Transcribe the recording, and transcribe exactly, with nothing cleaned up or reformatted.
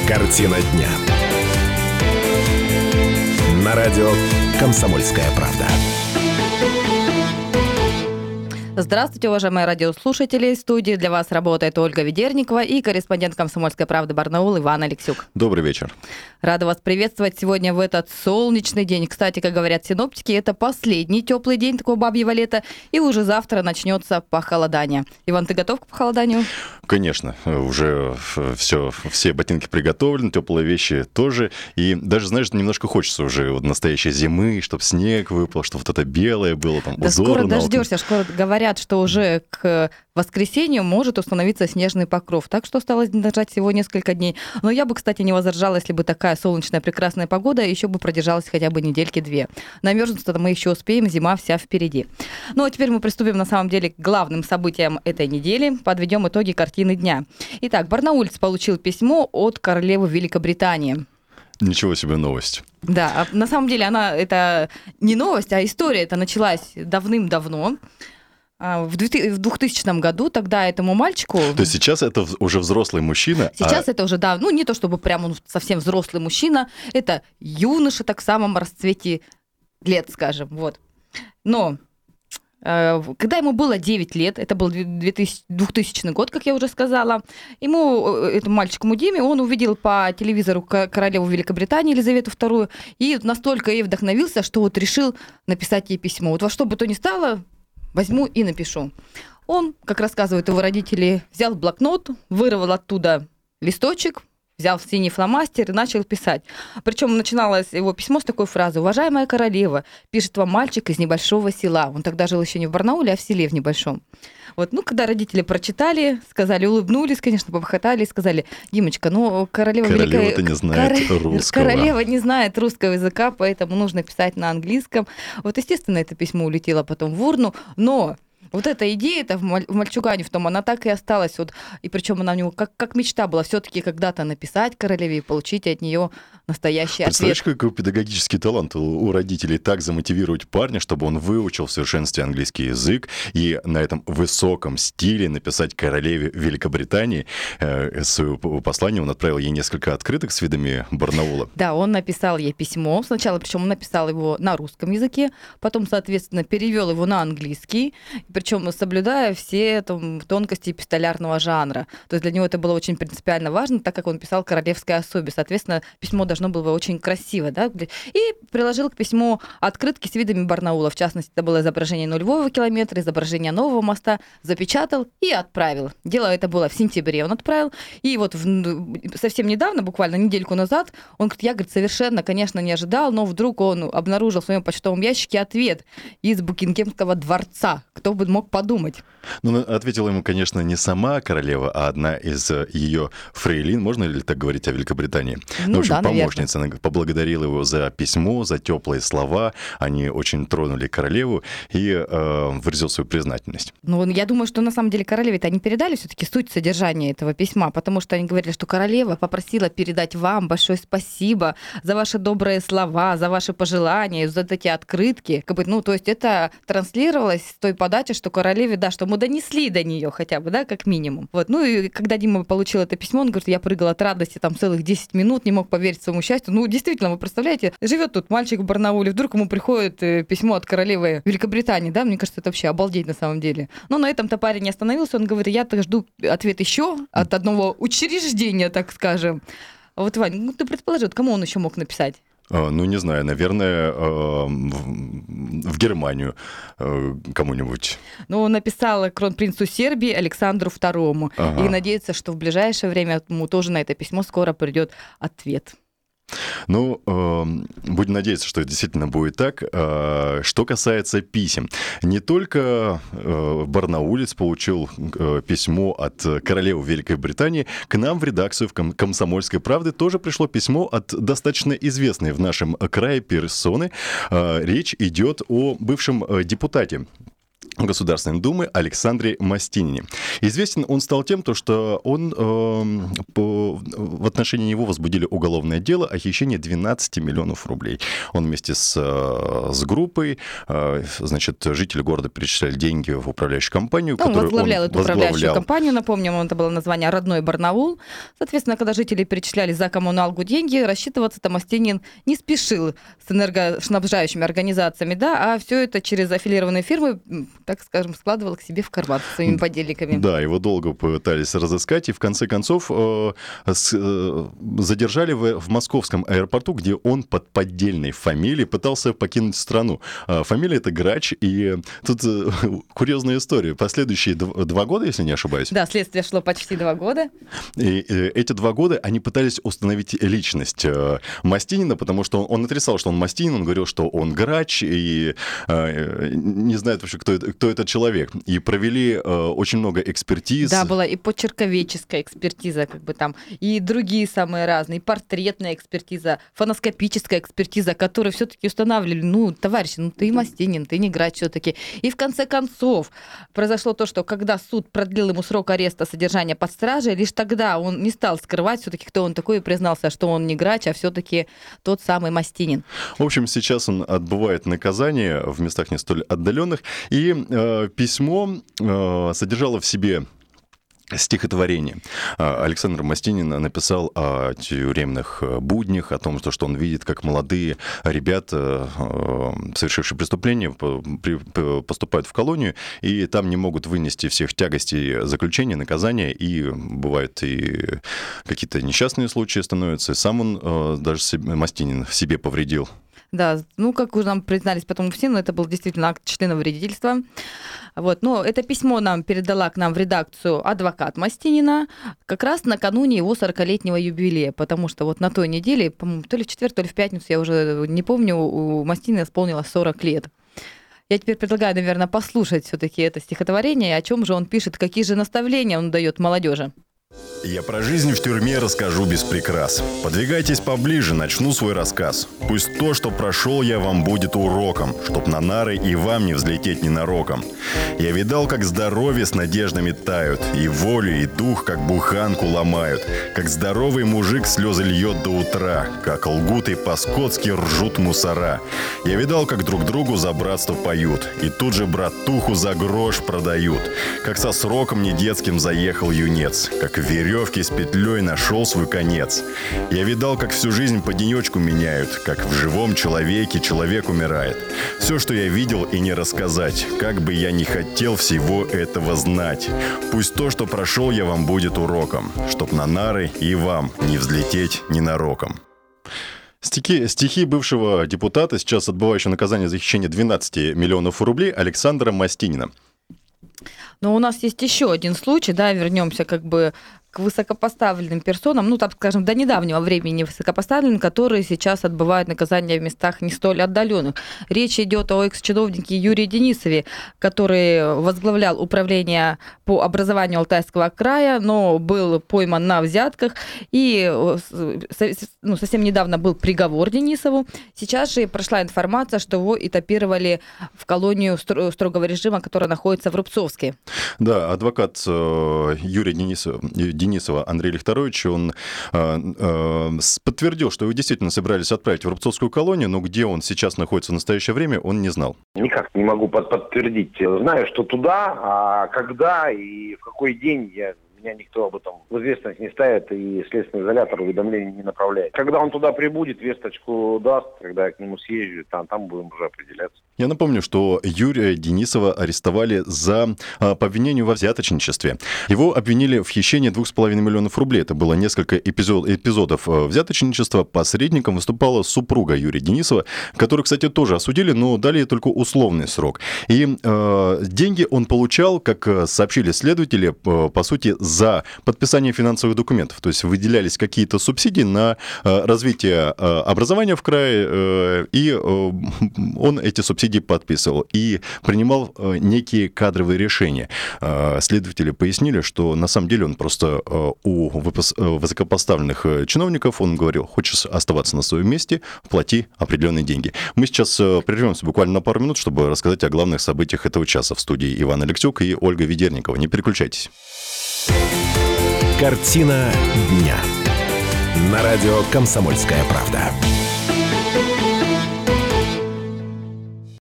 Картина дня. На радио «Комсомольская правда». Здравствуйте, уважаемые радиослушатели. В студии для вас работает Ольга Ведерникова и корреспондент «Комсомольской правды» Барнаул Иван Алексюк. Добрый вечер. Рада вас приветствовать сегодня в этот солнечный день. Кстати, как говорят синоптики, это последний теплый день такого бабьего лета, и уже завтра начнется похолодание. Иван, ты готов к похолоданию? Конечно, уже все, все ботинки приготовлены, теплые вещи тоже. И даже, знаешь, немножко хочется уже вот настоящей зимы, чтобы снег выпал, чтобы вот это белое было, там, да узор. Скоро дождешься, скоро говорят, что уже к воскресенью может установиться снежный покров. Так что осталось держать всего несколько дней. Но я бы, кстати, не возражала, если бы такая солнечная прекрасная погода еще бы продержалась хотя бы недельки-две. Намерзнуться-то мы еще успеем, зима вся впереди. Ну а теперь мы приступим на самом деле к главным событиям этой недели. Подведем итоги картины дня. Итак, барнаулец получил письмо от королевы Великобритании. Ничего себе новость. Да, на самом деле она, это не новость, а история. Это началась давным-давно. В двухтысячном году тогда этому мальчику... То есть сейчас это уже взрослый мужчина? Сейчас а... это уже, да, ну не то чтобы прям он совсем взрослый мужчина, это юноша, так в самом расцвете лет, скажем, вот. Но э, когда ему было девять лет, это был двухтысячный год, как я уже сказала, ему, этому мальчику Диме, он увидел по телевизору королеву Великобритании Елизавету вторую и настолько ей вдохновился, что вот решил написать ей письмо. Вот во что бы то ни стало... Возьму и напишу. Он, как рассказывают его родители, взял блокнот, вырвал оттуда листочек, взял синий фломастер и начал писать. Причем начиналось его письмо с такой фразы: «Уважаемая королева, пишет вам мальчик из небольшого села». Он тогда жил еще не в Барнауле, а в селе в небольшом. Вот, ну, когда родители прочитали, сказали, улыбнулись, конечно, похохотали и сказали: «Димочка, ну, королева Королева-то великая... не знает Кор... русского. Королева не знает русского языка, поэтому нужно писать на английском». Вот, естественно, это письмо улетело потом в урну, но... Вот эта идея это в мальчугане в том, она так и осталась. Вот, и причем она у него как, как мечта была все-таки когда-то написать королеве и получить от нее настоящий Представляешь, ответ. какой педагогический талант у родителей так замотивировать парня, чтобы он выучил в совершенстве английский язык и на этом высоком стиле написать королеве Великобритании э, свое послание. Он отправил ей несколько открыток с видами Барнаула. Да, он написал ей письмо. Сначала, причем он написал его на русском языке, потом, соответственно, перевел его на английский. Причем соблюдая все там, тонкости эпистолярного жанра. То есть для него это было очень принципиально важно, так как он писал королевской особе. Соответственно, письмо должно было быть очень красиво. Да? И приложил к письму открытки с видами Барнаула. В частности, это было изображение нулевого километра, изображение нового моста. Запечатал и отправил. Дело это было в сентябре. Он отправил. И вот в, совсем недавно, буквально недельку назад, он говорит, я говорит, совершенно, конечно, не ожидал, но вдруг он обнаружил в своем почтовом ящике ответ из Букингемского дворца. Кто бы мог подумать. Ну, ответила ему, конечно, не сама королева, а одна из ее фрейлин. Можно ли так говорить о Великобритании? Ну, ну в общем, да, помощница. Она поблагодарила его за письмо, за теплые слова. Они очень тронули королеву и э, выразил свою признательность. Ну, я думаю, что на самом деле королеве-то они передали все-таки суть содержания этого письма, потому что они говорили, что королева попросила передать вам большое спасибо за ваши добрые слова, за ваши пожелания, за эти открытки. Как бы, ну, то есть это транслировалось с той подачи, что королеве, да, что мы донесли до нее хотя бы, да, как минимум. Вот. Ну и когда Дима получил это письмо, он говорит, я прыгал от радости там целых десять минут, не мог поверить своему счастью. Ну, действительно, вы представляете, живет тут мальчик в Барнауле, вдруг ему приходит письмо от королевы Великобритании, да, мне кажется, это вообще обалдеть на самом деле. Но на этом-то парень не остановился, он говорит, я так жду ответ еще от одного учреждения, так скажем. Вот, Вань, ну ты предположи, кому он еще мог написать? Ну, не знаю, наверное, в Германию кому-нибудь. Ну, он написал кронпринцу Сербии Александру второму. Ага. И надеется, что в ближайшее время ему тоже на это письмо скоро придет ответ. Ну, э, будем надеяться, что это действительно будет так. Э, что касается писем. Не только э, барнаулец получил э, письмо от королевы Великой Британии, к нам в редакцию в «Комсомольской правды» тоже пришло письмо от достаточно известной в нашем крае персоны. Э, речь идет о бывшем депутате Государственной Думы Александре Мастинине. Известен он стал тем, что он, э, по, в отношении него возбудили уголовное дело о хищении двенадцати миллионов рублей. Он вместе с, с группой, э, значит, жители города перечисляли деньги в управляющую компанию, ну, которую возглавлял он эту возглавлял. управляющую компанию, напомним, это было название «Родной Барнаул». Соответственно, когда жители перечисляли за коммуналку деньги, рассчитываться-то Мастинин не спешил с энергоснабжающими организациями, да, а все это через аффилированные фирмы, так скажем, складывал к себе в карман своими подельниками. Да, его долго пытались разыскать, и в конце концов э, с, э, задержали в, в московском аэропорту, где он под поддельной фамилией пытался покинуть страну. Э, фамилия это Грач, и тут э, курьезная история. Последующие дв- два года, если не ошибаюсь. Да, следствие шло почти два года. И э, эти два года они пытались установить личность э, Мастинина, потому что он, он отрицал, что он Мастинин, он говорил, что он Грач, и э, не знает вообще, кто это, кто этот человек. И провели э, очень много экспертиз. Да, была и почерковедческая экспертиза, как бы там, и другие самые разные, и портретная экспертиза, фоноскопическая экспертиза, которые все-таки устанавливали, ну, товарищ, ну ты Мастинин, ты не Грач все-таки. И в конце концов произошло то, что когда суд продлил ему срок ареста содержания под стражей, лишь тогда он не стал скрывать все-таки, кто он такой, и признался, что он не Грач, а все-таки тот самый Мастинин. В общем, сейчас он отбывает наказание в местах не столь отдаленных, и э, письмо э, содержало в себе стихотворение. Александр Мастинин написал о тюремных буднях, о том, что он видит, как молодые ребята, совершившие преступление, поступают в колонию, и там не могут вынести всех тягостей заключения, наказания, и бывают и какие-то несчастные случаи становятся. Сам он, даже Мастинин, себе повредил. Да, ну, как уже нам признались потом все, но это был действительно акт членовредительства. Вот, но это письмо нам передала к нам в редакцию адвокат Мастинина как раз накануне его сорокалетнего юбилея, потому что вот на той неделе, по-моему, то ли в четверг, то ли в пятницу, я уже не помню, у Мастинина исполнилось сорок лет. Я теперь предлагаю, наверное, послушать все-таки это стихотворение, о чем же он пишет, какие же наставления он дает молодежи. Я про жизнь в тюрьме расскажу без прикрас. Подвигайтесь поближе, начну свой рассказ. Пусть то, что прошел я, вам будет уроком, чтоб на нары и вам не взлететь ненароком. Я видал, как здоровье с надеждами тают, и волю, и дух, как буханку ломают, как здоровый мужик слезы льет до утра, как лгут и по-скотски ржут мусора. Я видал, как друг другу за братство поют, и тут же братуху за грош продают, как со сроком недетским заехал юнец, как в веревке с петлей нашел свой конец. Я видал, как всю жизнь по денечку меняют, как в живом человеке человек умирает. Все, что я видел, и не рассказать, как бы я ни хотел всего этого знать. Пусть то, что прошел я, вам будет уроком, чтоб на нары и вам не взлететь ненароком. Стихи, стихи бывшего депутата, сейчас отбывающего наказание за хищение двенадцати миллионов рублей, Александра Мастинина. Но у нас есть еще один случай, да, вернемся как бы к высокопоставленным персонам, ну, так скажем, до недавнего времени высокопоставленным, которые сейчас отбывают наказание в местах не столь отдаленных. Речь идет о экс-чиновнике Юрии Денисове, который возглавлял управление по образованию Алтайского края, но был пойман на взятках и ну, совсем недавно был приговор Денисову. Сейчас же прошла информация, что его этапировали в колонию строгого режима, которая находится в Рубцовске. Да, адвокат Юрия Денисова, Денисова Андрей Лихторович, он э, э, подтвердил, что его действительно собирались отправить в Рубцовскую колонию, но где он сейчас находится в настоящее время, он не знал. Никак не могу под- подтвердить. Знаю, что туда, а когда и в какой день я... Меня никто об этом в известность не ставит и следственный изолятор уведомления не направляет. Когда он туда прибудет, весточку даст, когда я к нему съезжу, там, там будем уже определяться. Я напомню, что Юрия Денисова арестовали за а, по обвинению во взяточничестве. Его обвинили в хищении двух с половиной миллионов рублей. Это было несколько эпизод, эпизодов взяточничества. Посредником выступала супруга Юрия Денисова, которую, кстати, тоже осудили, но дали только условный срок. И э, деньги он получал, как сообщили следователи, по сути, за подписание финансовых документов. То есть выделялись какие-то субсидии на э, развитие э, образования в крае, э, и э, он эти субсидии сидя подписывал и принимал некие кадровые решения. Следователи пояснили, что на самом деле он просто у высокопоставленных чиновников, он говорил: хочешь оставаться на своем месте, плати определенные деньги. Мы сейчас прервемся буквально на пару минут, чтобы рассказать о главных событиях этого часа. В студии Иван Алексюк и Ольга Ведерникова. Не переключайтесь. Картина дня. На радио «Комсомольская правда».